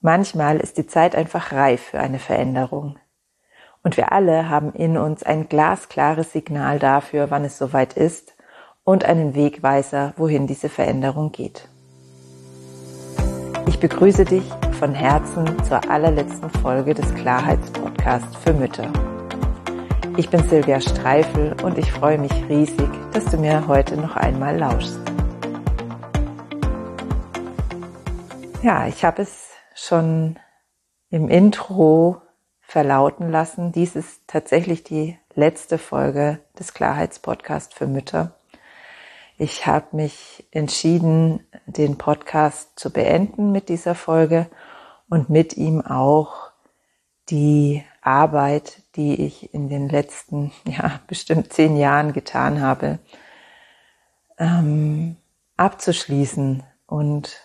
Manchmal ist die Zeit einfach reif für eine Veränderung. Und wir alle haben in uns ein glasklares Signal dafür, wann es soweit ist und einen Wegweiser, wohin diese Veränderung geht. Ich begrüße dich von Herzen zur allerletzten Folge des Klarheitspodcasts für Mütter. Ich bin Silvia Streifel und ich freue mich riesig, dass du mir heute noch einmal lauschst. Ja, ich habe es schon im Intro verlauten lassen. Dies ist tatsächlich die letzte Folge des Klarheitspodcasts für Mütter. Ich habe mich entschieden, den Podcast zu beenden mit dieser Folge und mit ihm auch die Arbeit, die ich in den letzten, bestimmt 10 Jahren getan habe, abzuschließen und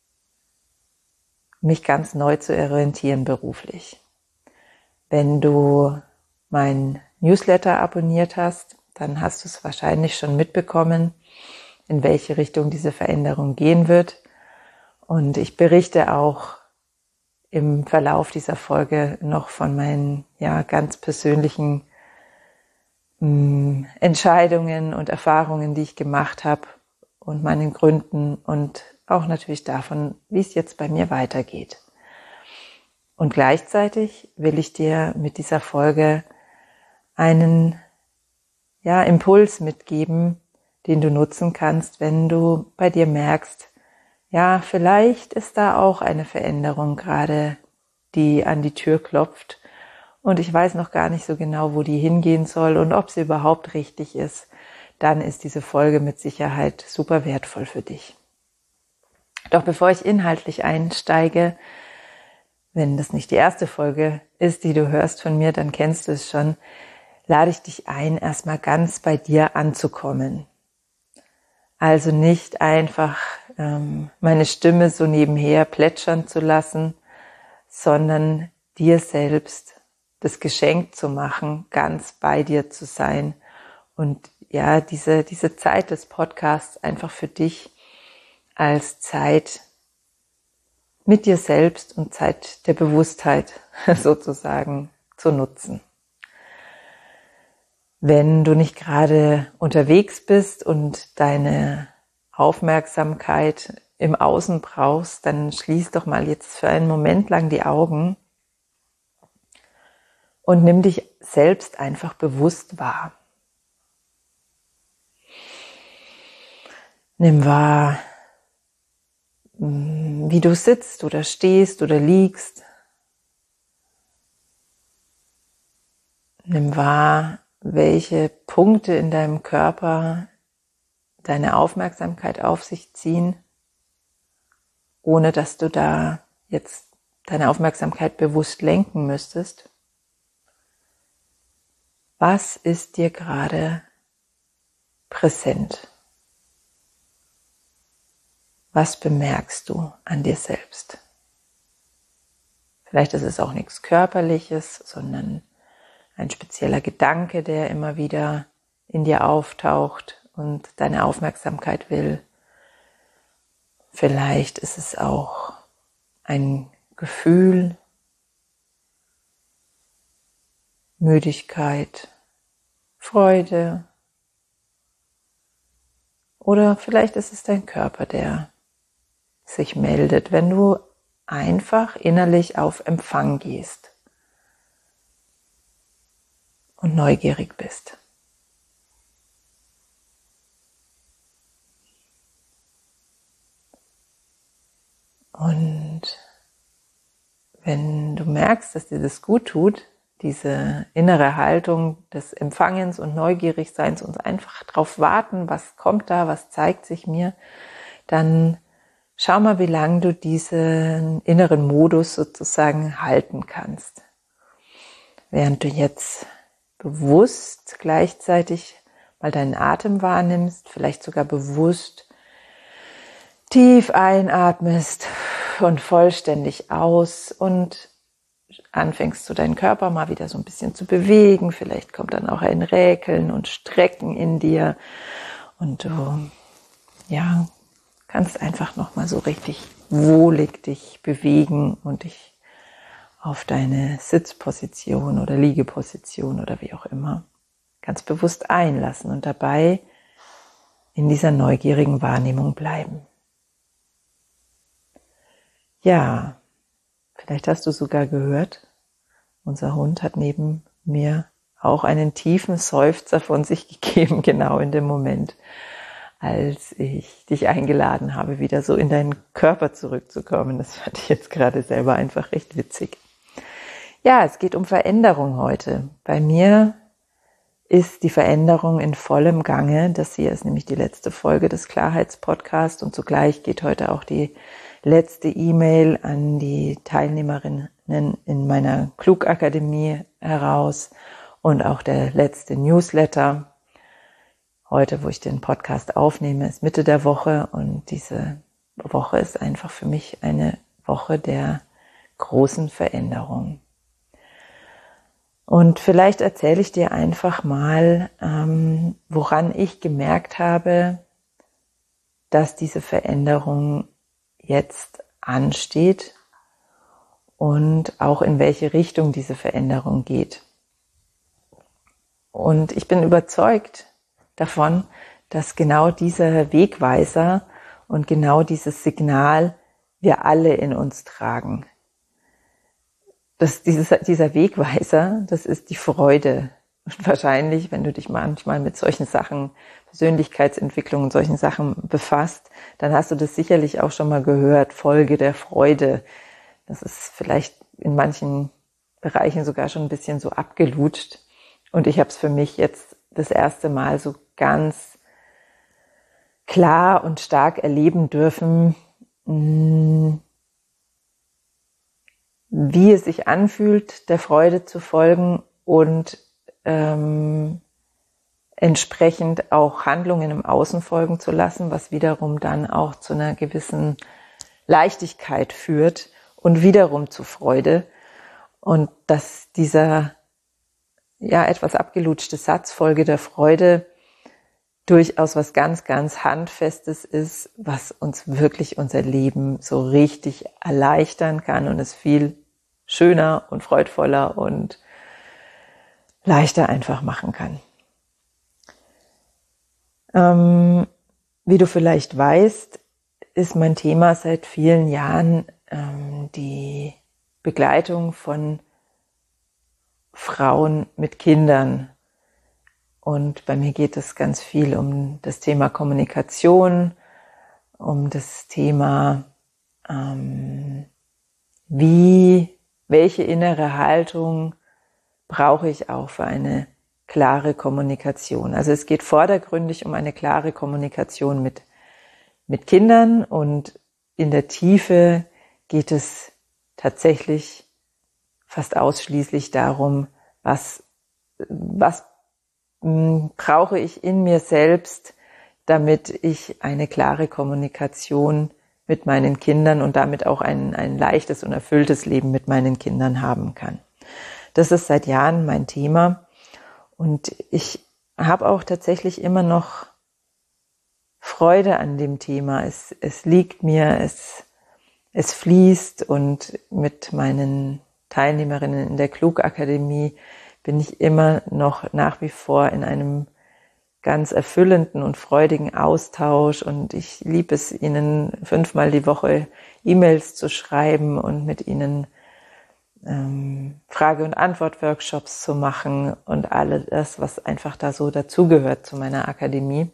mich ganz neu zu orientieren beruflich. Wenn du mein Newsletter abonniert hast, dann hast du es wahrscheinlich schon mitbekommen, in welche Richtung diese Veränderung gehen wird. Und ich berichte auch im Verlauf dieser Folge noch von meinen ganz persönlichen Entscheidungen und Erfahrungen, die ich gemacht habe und meinen Gründen und auch natürlich davon, wie es jetzt bei mir weitergeht. Und gleichzeitig will ich dir mit dieser Folge einen Impuls mitgeben, den du nutzen kannst, wenn du bei dir merkst, vielleicht ist da auch eine Veränderung gerade, die an die Tür klopft und ich weiß noch gar nicht so genau, wo die hingehen soll und ob sie überhaupt richtig ist. Dann ist diese Folge mit Sicherheit super wertvoll für dich. Doch bevor ich inhaltlich einsteige, wenn das nicht die erste Folge ist, die du hörst von mir, dann kennst du es schon, lade ich dich ein, erstmal ganz bei dir anzukommen. Also nicht einfach meine Stimme so nebenher plätschern zu lassen, sondern dir selbst das Geschenk zu machen, ganz bei dir zu sein und diese Zeit des Podcasts einfach für dich als Zeit mit dir selbst und Zeit der Bewusstheit sozusagen zu nutzen. Wenn du nicht gerade unterwegs bist und deine Aufmerksamkeit im Außen brauchst, dann schließ doch mal jetzt für einen Moment lang die Augen und nimm dich selbst einfach bewusst wahr. Nimm wahr, wie du sitzt oder stehst oder liegst. Nimm wahr, welche Punkte in deinem Körper deine Aufmerksamkeit auf sich ziehen, ohne dass du da jetzt deine Aufmerksamkeit bewusst lenken müsstest. Was ist dir gerade präsent? Was bemerkst du an dir selbst? Vielleicht ist es auch nichts Körperliches, sondern ein spezieller Gedanke, der immer wieder in dir auftaucht und deine Aufmerksamkeit will. Vielleicht ist es auch ein Gefühl, Müdigkeit, Freude. Oder vielleicht ist es dein Körper, der sich meldet, wenn du einfach innerlich auf Empfang gehst und neugierig bist. Und wenn du merkst, dass dir das gut tut, diese innere Haltung des Empfangens und Neugierigseins und einfach drauf warten, was kommt da, was zeigt sich mir, dann schau mal, wie lange du diesen inneren Modus sozusagen halten kannst. Während du jetzt bewusst gleichzeitig mal deinen Atem wahrnimmst, vielleicht sogar bewusst tief einatmest und vollständig aus und anfängst du deinen Körper mal wieder so ein bisschen zu bewegen. Vielleicht kommt dann auch ein Räkeln und Strecken in dir und du kannst einfach nochmal so richtig wohlig dich bewegen und dich auf deine Sitzposition oder Liegeposition oder wie auch immer ganz bewusst einlassen und dabei in dieser neugierigen Wahrnehmung bleiben. Ja, vielleicht hast du sogar gehört, unser Hund hat neben mir auch einen tiefen Seufzer von sich gegeben, genau in dem Moment, als ich dich eingeladen habe, wieder so in deinen Körper zurückzukommen. Das fand ich jetzt gerade selber einfach recht witzig. Ja, es geht um Veränderung heute. Bei mir ist die Veränderung in vollem Gange. Das hier ist nämlich die letzte Folge des Klarheitspodcasts und zugleich geht heute auch die letzte E-Mail an die Teilnehmerinnen in meiner Klugakademie heraus und auch der letzte Newsletter. Heute, wo ich den Podcast aufnehme, ist Mitte der Woche und diese Woche ist einfach für mich eine Woche der großen Veränderung. Und vielleicht erzähle ich dir einfach mal, woran ich gemerkt habe, dass diese Veränderung jetzt ansteht und auch in welche Richtung diese Veränderung geht. Und ich bin überzeugt davon, dass genau dieser Wegweiser und genau dieses Signal wir alle in uns tragen. Dieser Wegweiser, das ist die Freude. Und wahrscheinlich, wenn du dich manchmal mit solchen Sachen, Persönlichkeitsentwicklung und solchen Sachen befasst, dann hast du das sicherlich auch schon mal gehört, Folge der Freude. Das ist vielleicht in manchen Bereichen sogar schon ein bisschen so abgelutscht. Und ich habe es für mich jetzt das erste Mal so ganz klar und stark erleben dürfen, wie es sich anfühlt, der Freude zu folgen und entsprechend auch Handlungen im Außen folgen zu lassen, was wiederum dann auch zu einer gewissen Leichtigkeit führt und wiederum zu Freude. Und dass dieser etwas abgelutschte Satz, Folge der Freude, durchaus was ganz, ganz Handfestes ist, was uns wirklich unser Leben so richtig erleichtern kann und es viel schöner und freudvoller und leichter einfach machen kann. Wie du vielleicht weißt, ist mein Thema seit vielen Jahren die Begleitung von Frauen mit Kindern. Und bei mir geht es ganz viel um das Thema Kommunikation, um das Thema, welche innere Haltung brauche ich auch für eine klare Kommunikation. Also es geht vordergründig um eine klare Kommunikation mit Kindern und in der Tiefe geht es tatsächlich fast ausschließlich darum, was brauche ich in mir selbst, damit ich eine klare Kommunikation mit meinen Kindern und damit auch ein leichtes und erfülltes Leben mit meinen Kindern haben kann. Das ist seit Jahren mein Thema und ich habe auch tatsächlich immer noch Freude an dem Thema. Es liegt mir, es fließt und mit meinen Teilnehmerinnen in der Klugakademie bin ich immer noch nach wie vor in einem ganz erfüllenden und freudigen Austausch und ich liebe es, ihnen 5-mal die Woche E-Mails zu schreiben und mit ihnen Frage- und Antwort-Workshops zu machen und alles das, was einfach da so dazugehört zu meiner Akademie.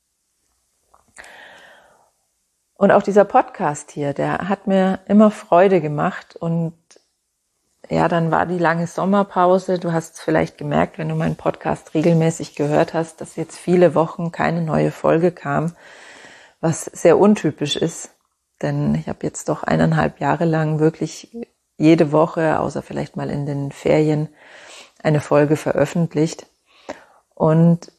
Und auch dieser Podcast hier, der hat mir immer Freude gemacht und ja, dann war die lange Sommerpause. Du hast es vielleicht gemerkt, wenn du meinen Podcast regelmäßig gehört hast, dass jetzt viele Wochen keine neue Folge kam, was sehr untypisch ist, denn ich habe jetzt doch 1,5 Jahre lang wirklich jede Woche, außer vielleicht mal in den Ferien, eine Folge veröffentlicht. Und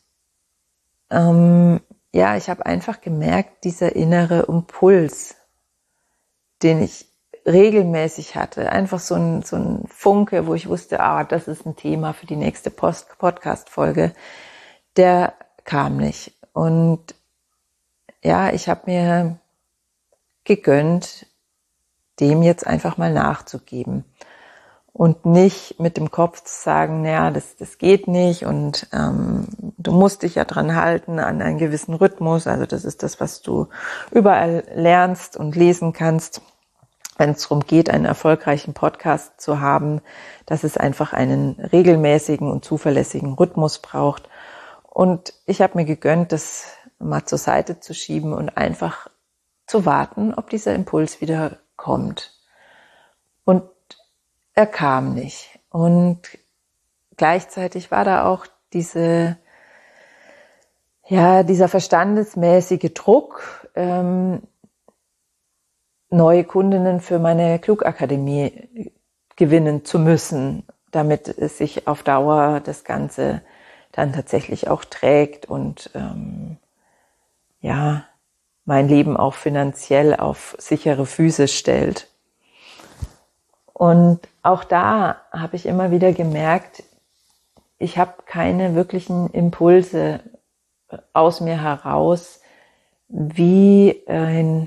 ich habe einfach gemerkt, dieser innere Impuls, den ich regelmäßig hatte, einfach so ein Funke, wo ich wusste, das ist ein Thema für die nächste Podcast-Folge, der kam nicht. Und ja, ich habe mir gegönnt, dem jetzt einfach mal nachzugeben. Und nicht mit dem Kopf zu sagen, naja, das geht nicht und du musst dich ja dran halten an einen gewissen Rhythmus. Also das ist das, was du überall lernst und lesen kannst, wenn es darum geht, einen erfolgreichen Podcast zu haben, dass es einfach einen regelmäßigen und zuverlässigen Rhythmus braucht. Und ich habe mir gegönnt, das mal zur Seite zu schieben und einfach zu warten, ob dieser Impuls wieder kommt. Und er kam nicht. Und gleichzeitig war da auch dieser verstandesmäßige Druck, neue Kundinnen für meine Klugakademie gewinnen zu müssen, damit es sich auf Dauer das Ganze dann tatsächlich auch trägt und mein Leben auch finanziell auf sichere Füße stellt. Und auch da habe ich immer wieder gemerkt, ich habe keine wirklichen Impulse aus mir heraus, wie ein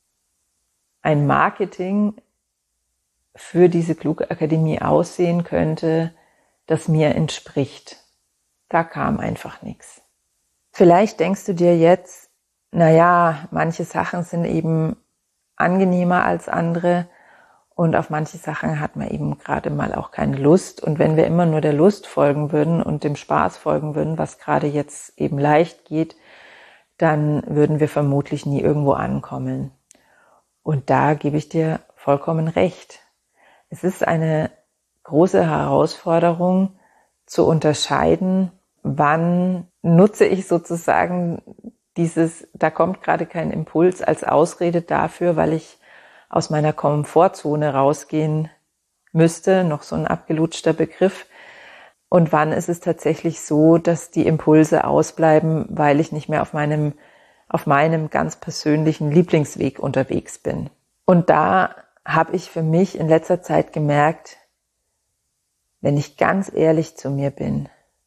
Marketing für diese Klugakademie aussehen könnte, das mir entspricht. Da kam einfach nichts. Vielleicht denkst du dir jetzt, naja, manche Sachen sind eben angenehmer als andere und auf manche Sachen hat man eben gerade mal auch keine Lust. Und wenn wir immer nur der Lust folgen würden und dem Spaß folgen würden, was gerade jetzt eben leicht geht, dann würden wir vermutlich nie irgendwo ankommen. Und da gebe ich dir vollkommen recht. Es ist eine große Herausforderung zu unterscheiden, wann nutze ich sozusagen da kommt gerade kein Impuls als Ausrede dafür, weil ich aus meiner Komfortzone rausgehen müsste, noch so ein abgelutschter Begriff. Und wann ist es tatsächlich so, dass die Impulse ausbleiben, weil ich nicht mehr auf meinem ganz persönlichen Lieblingsweg unterwegs bin. Und da habe ich für mich in letzter Zeit gemerkt, wenn ich ganz ehrlich zu mir bin,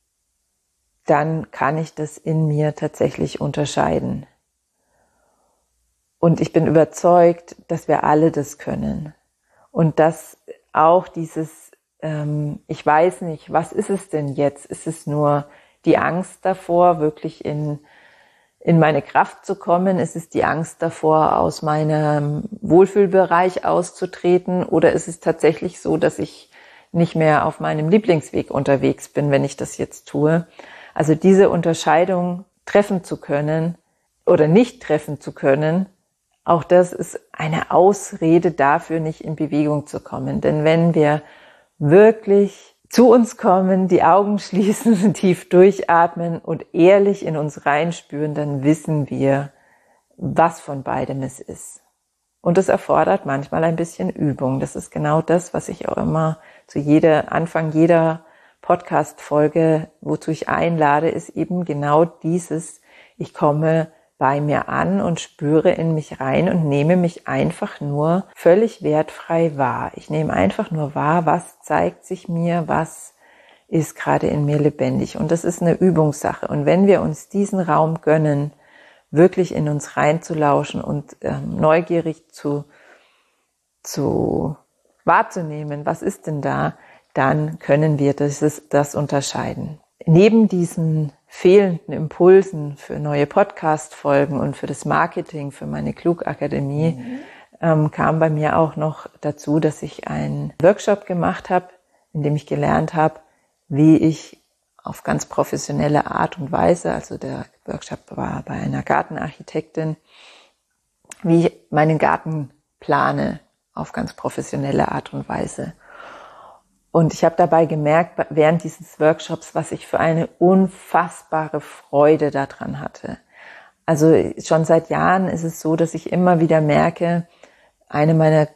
dann kann ich das in mir tatsächlich unterscheiden. Und ich bin überzeugt, dass wir alle das können. Und dass auch dieses, ich weiß nicht, was ist es denn jetzt? Ist es nur die Angst davor, wirklich in meine Kraft zu kommen? Ist es die Angst davor, aus meinem Wohlfühlbereich auszutreten? Oder ist es tatsächlich so, dass ich nicht mehr auf meinem Lieblingsweg unterwegs bin, wenn ich das jetzt tue? Also diese Unterscheidung treffen zu können oder nicht treffen zu können, auch das ist eine Ausrede dafür, nicht in Bewegung zu kommen. Denn wenn wir wirklich zu uns kommen, die Augen schließen, tief durchatmen und ehrlich in uns reinspüren, dann wissen wir, was von beidem es ist. Und das erfordert manchmal ein bisschen Übung. Das ist genau das, was ich auch immer zu Anfang jeder Podcast-Folge, wozu ich einlade, ist eben genau dieses, ich komme bei mir an und spüre in mich rein und nehme mich einfach nur völlig wertfrei wahr. Ich nehme einfach nur wahr, was zeigt sich mir, was ist gerade in mir lebendig. Und das ist eine Übungssache. Und wenn wir uns diesen Raum gönnen, wirklich in uns reinzulauschen und neugierig wahrzunehmen, was ist denn da, dann können wir das unterscheiden. Neben diesen fehlenden Impulsen für neue Podcast-Folgen und für das Marketing, für meine Klugakademie, kam bei mir auch noch dazu, dass ich einen Workshop gemacht habe, in dem ich gelernt habe, wie ich auf ganz professionelle Art und Weise, also der Workshop war bei einer Gartenarchitektin, wie ich meinen Garten plane auf ganz professionelle Art und Weise. Und ich habe dabei gemerkt, während dieses Workshops, was ich für eine unfassbare Freude daran hatte. Also schon seit Jahren ist es so, dass ich immer wieder merke, meine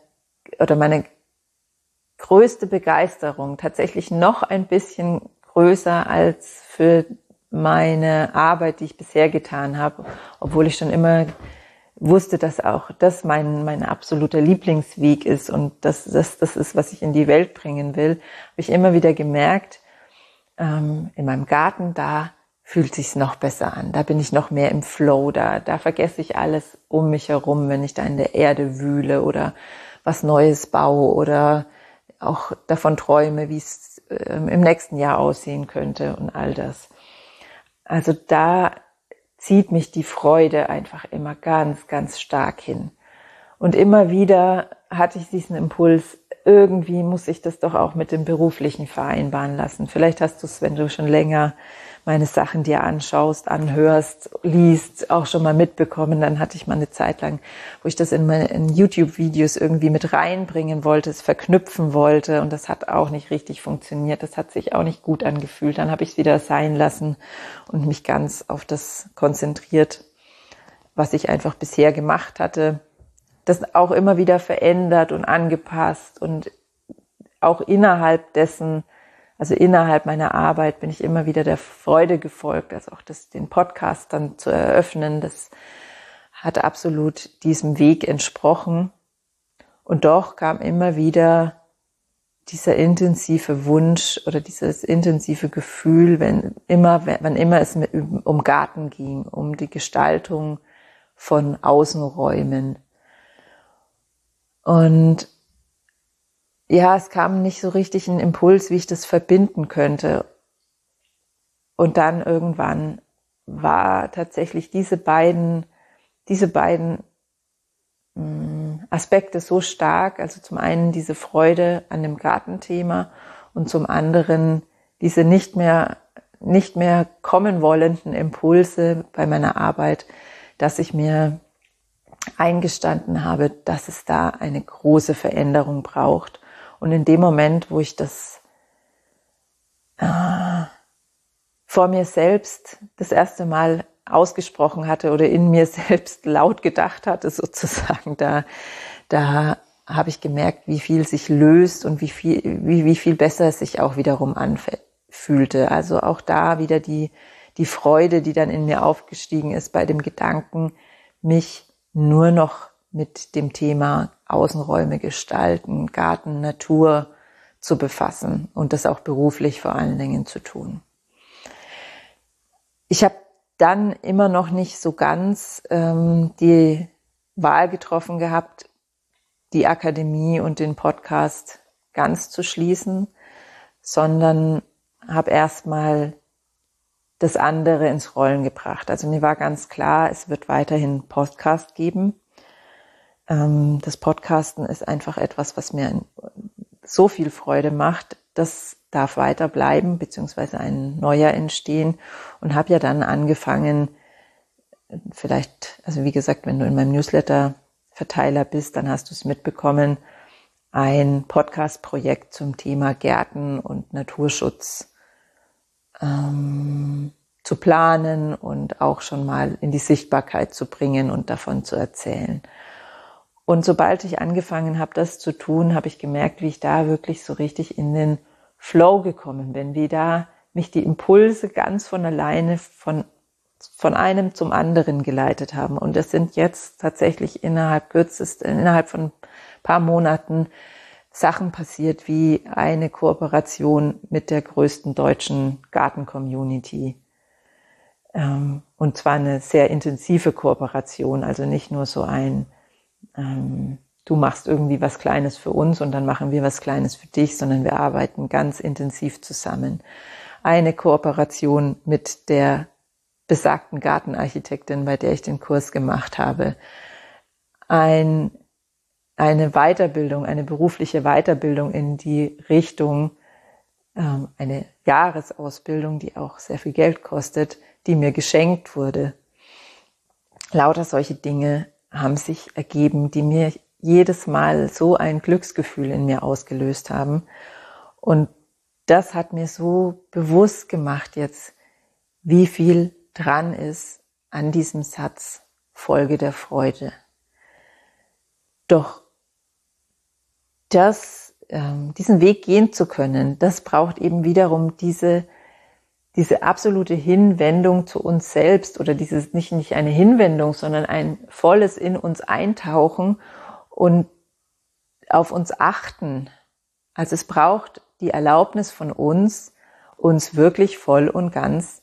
größte Begeisterung, tatsächlich noch ein bisschen größer als für meine Arbeit, die ich bisher getan habe, obwohl ich schon immer wusste, dass auch das mein absoluter Lieblingsweg ist und das ist, was ich in die Welt bringen will, habe ich immer wieder gemerkt, in meinem Garten, da fühlt sich's noch besser an, da bin ich noch mehr im Flow, da vergesse ich alles um mich herum, wenn ich da in der Erde wühle oder was Neues baue oder auch davon träume, wie es im nächsten Jahr aussehen könnte und all das. Also da zieht mich die Freude einfach immer ganz, ganz stark hin. Und immer wieder hatte ich diesen Impuls, irgendwie muss ich das doch auch mit dem Beruflichen vereinbaren lassen. Vielleicht hast du es, wenn du schon länger meine Sachen dir anschaust, anhörst, liest, auch schon mal mitbekommen. Dann hatte ich mal eine Zeit lang, wo ich das in YouTube-Videos irgendwie mit reinbringen wollte, es verknüpfen wollte, und das hat auch nicht richtig funktioniert. Das hat sich auch nicht gut angefühlt. Dann habe ich es wieder sein lassen und mich ganz auf das konzentriert, was ich einfach bisher gemacht hatte. Das auch immer wieder verändert und angepasst, und auch innerhalb dessen, also innerhalb meiner Arbeit, bin ich immer wieder der Freude gefolgt, also auch den Podcast dann zu eröffnen, das hat absolut diesem Weg entsprochen. Und doch kam immer wieder dieser intensive Wunsch oder dieses intensive Gefühl, wann immer es um Garten ging, um die Gestaltung von Außenräumen. Und ja, es kam nicht so richtig ein Impuls, wie ich das verbinden könnte. Und dann irgendwann war tatsächlich diese beiden Aspekte so stark, also zum einen diese Freude an dem Gartenthema und zum anderen diese nicht mehr kommen wollenden Impulse bei meiner Arbeit, dass ich mir eingestanden habe, dass es da eine große Veränderung braucht. Und in dem Moment, wo ich das vor mir selbst das erste Mal ausgesprochen hatte oder in mir selbst laut gedacht hatte sozusagen, da habe ich gemerkt, wie viel sich löst und wie viel besser es sich auch wiederum anfühlte. Also auch da wieder die Freude, die dann in mir aufgestiegen ist bei dem Gedanken, mich nur noch mit dem Thema Außenräume gestalten, Garten, Natur zu befassen und das auch beruflich vor allen Dingen zu tun. Ich habe dann immer noch nicht so ganz die Wahl getroffen gehabt, die Akademie und den Podcast ganz zu schließen, sondern habe erstmal das andere ins Rollen gebracht. Also mir war ganz klar, es wird weiterhin Podcast geben. Das Podcasten ist einfach etwas, was mir so viel Freude macht. Das darf weiterbleiben, beziehungsweise ein neuer entstehen, und habe ja dann angefangen, vielleicht, also wie gesagt, wenn du in meinem Newsletter-Verteiler bist, dann hast du es mitbekommen, ein Podcast-Projekt zum Thema Gärten und Naturschutz zu planen und auch schon mal in die Sichtbarkeit zu bringen und davon zu erzählen. Und sobald ich angefangen habe, das zu tun, habe ich gemerkt, wie ich da wirklich so richtig in den Flow gekommen bin, wie da mich die Impulse ganz von alleine von einem zum anderen geleitet haben. Und das sind jetzt tatsächlich innerhalb von ein paar Monaten Sachen passiert, wie eine Kooperation mit der größten deutschen Garten-Community. Und zwar eine sehr intensive Kooperation, also nicht nur so ein du machst irgendwie was Kleines für uns und dann machen wir was Kleines für dich, sondern wir arbeiten ganz intensiv zusammen. Eine Kooperation mit der besagten Gartenarchitektin, bei der ich den Kurs gemacht habe. Eine Weiterbildung, eine berufliche Weiterbildung in die Richtung, eine Jahresausbildung, die auch sehr viel Geld kostet, die mir geschenkt wurde. Lauter solche Dinge haben sich ergeben, die mir jedes Mal so ein Glücksgefühl in mir ausgelöst haben. Und das hat mir so bewusst gemacht jetzt, wie viel dran ist an diesem Satz, Folge der Freude. Doch diesen Weg gehen zu können, das braucht eben wiederum diese absolute Hinwendung zu uns selbst, oder dieses nicht eine Hinwendung, sondern ein volles in uns eintauchen und auf uns achten. Also es braucht die Erlaubnis von uns wirklich voll und ganz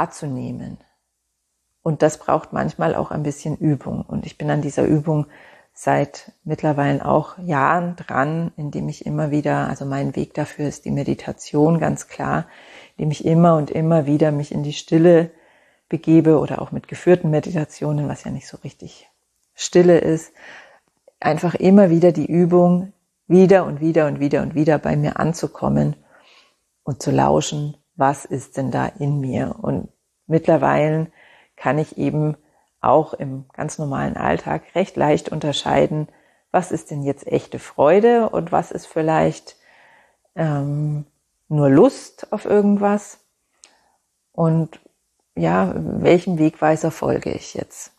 wahrzunehmen. Und das braucht manchmal auch ein bisschen Übung. Und ich bin an dieser Übung seit mittlerweile auch Jahren dran, indem ich immer wieder, also mein Weg dafür ist die Meditation, ganz klar, indem ich immer und immer wieder mich in die Stille begebe oder auch mit geführten Meditationen, was ja nicht so richtig Stille ist, einfach immer wieder die Übung, wieder und wieder und wieder und wieder bei mir anzukommen und zu lauschen, was ist denn da in mir? Und mittlerweile kann ich eben auch im ganz normalen Alltag recht leicht unterscheiden, was ist denn jetzt echte Freude und was ist vielleicht nur Lust auf irgendwas und ja, welchem Wegweiser folge ich jetzt?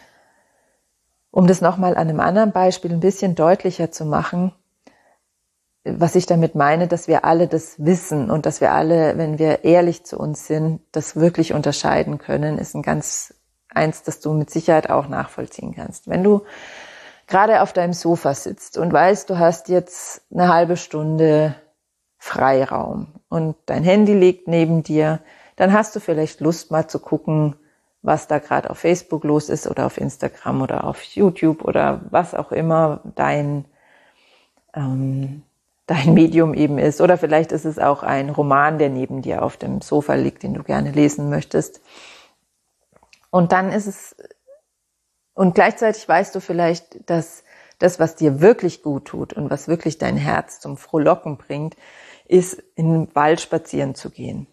Um das nochmal an einem anderen Beispiel ein bisschen deutlicher zu machen, was ich damit meine, dass wir alle das wissen und dass wir alle, wenn wir ehrlich zu uns sind, das wirklich unterscheiden können, ist eins, das du mit Sicherheit auch nachvollziehen kannst. Wenn du gerade auf deinem Sofa sitzt und weißt, du hast jetzt eine halbe Stunde Freiraum und dein Handy liegt neben dir, dann hast du vielleicht Lust mal zu gucken, was da gerade auf Facebook los ist oder auf Instagram oder auf YouTube oder was auch immer dein Medium eben ist. Oder vielleicht ist es auch ein Roman, der neben dir auf dem Sofa liegt, den du gerne lesen möchtest. Und dann ist es, und gleichzeitig weißt du vielleicht, dass das, was dir wirklich gut tut und was wirklich dein Herz zum Frohlocken bringt, ist, in den Wald spazieren zu gehen.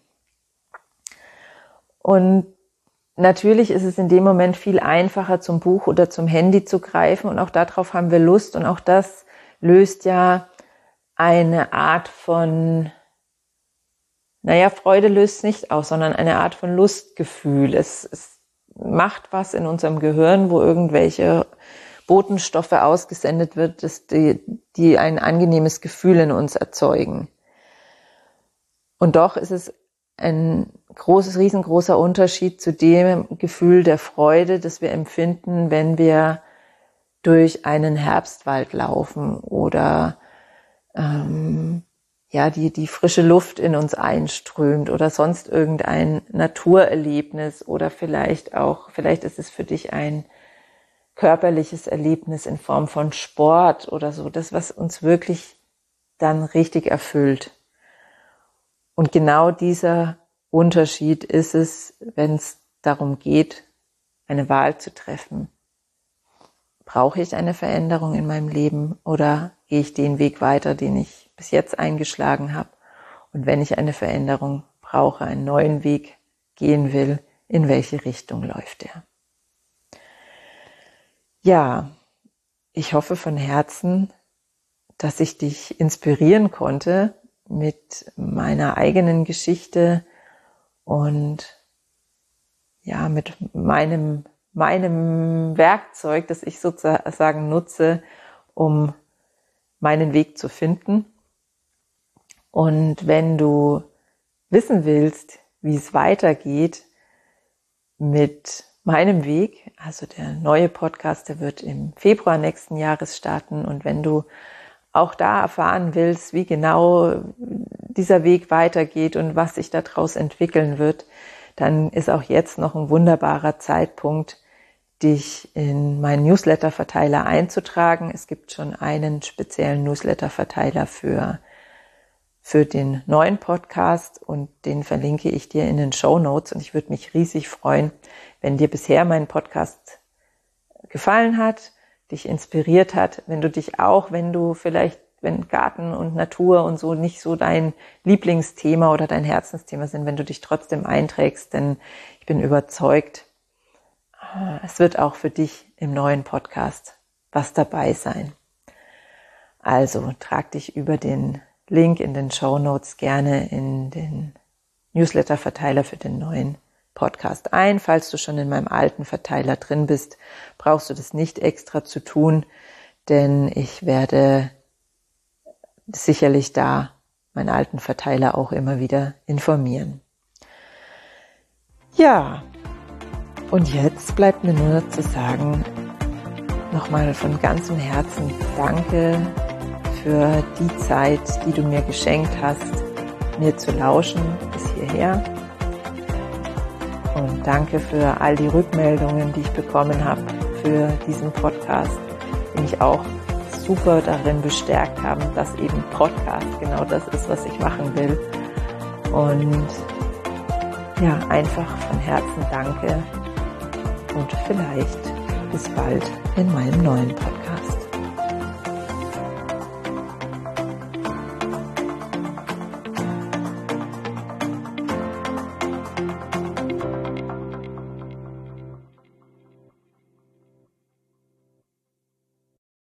Und natürlich ist es in dem Moment viel einfacher, zum Buch oder zum Handy zu greifen und auch darauf haben wir Lust und auch das löst ja eine Art von, Freude löst es nicht aus, sondern eine Art von Lustgefühl. Es macht was in unserem Gehirn, wo irgendwelche Botenstoffe ausgesendet wird, die ein angenehmes Gefühl in uns erzeugen. Und doch ist es ein riesengroßer Unterschied zu dem Gefühl der Freude, das wir empfinden, wenn wir durch einen Herbstwald laufen oder die frische Luft in uns einströmt oder sonst irgendein Naturerlebnis oder vielleicht ist es für dich ein körperliches Erlebnis in Form von Sport oder so, das, was uns wirklich dann richtig erfüllt. Und genau dieser Unterschied ist es, wenn es darum geht, eine Wahl zu treffen. Brauche ich eine Veränderung in meinem Leben oder gehe ich den Weg weiter, den ich bis jetzt eingeschlagen habe? Und wenn ich eine Veränderung brauche, einen neuen Weg gehen will, in welche Richtung läuft er? Ja, ich hoffe von Herzen, dass ich dich inspirieren konnte mit meiner eigenen Geschichte und ja, mit meinem Werkzeug, das ich sozusagen nutze, um meinen Weg zu finden. Und wenn du wissen willst, wie es weitergeht mit meinem Weg, also der neue Podcast, der wird im Februar nächsten Jahres starten. Und wenn du auch da erfahren willst, wie genau dieser Weg weitergeht und was sich daraus entwickeln wird, dann ist auch jetzt noch ein wunderbarer Zeitpunkt, dich in meinen Newsletter-Verteiler einzutragen. Es gibt schon einen speziellen Newsletter-Verteiler für den neuen Podcast und den verlinke ich dir in den Shownotes und ich würde mich riesig freuen, wenn dir bisher mein Podcast gefallen hat, dich inspiriert hat, wenn du Garten und Natur und so nicht so dein Lieblingsthema oder dein Herzensthema sind, wenn du dich trotzdem einträgst, denn ich bin überzeugt, es wird auch für dich im neuen Podcast was dabei sein. Also trag dich über den Link in den Shownotes gerne in den Newsletter-Verteiler für den neuen Podcast ein. Falls du schon in meinem alten Verteiler drin bist, brauchst du das nicht extra zu tun, denn ich werde sicherlich da meinen alten Verteiler auch immer wieder informieren. Ja, und jetzt bleibt mir nur noch zu sagen, nochmal von ganzem Herzen danke für die Zeit, die du mir geschenkt hast, mir zu lauschen bis hierher. Und danke für all die Rückmeldungen, die ich bekommen habe für diesen Podcast. die mich auch super darin bestärkt haben, dass eben Podcast genau das ist, was ich machen will. Und ja, einfach von Herzen danke und vielleicht bis bald in meinem neuen Podcast.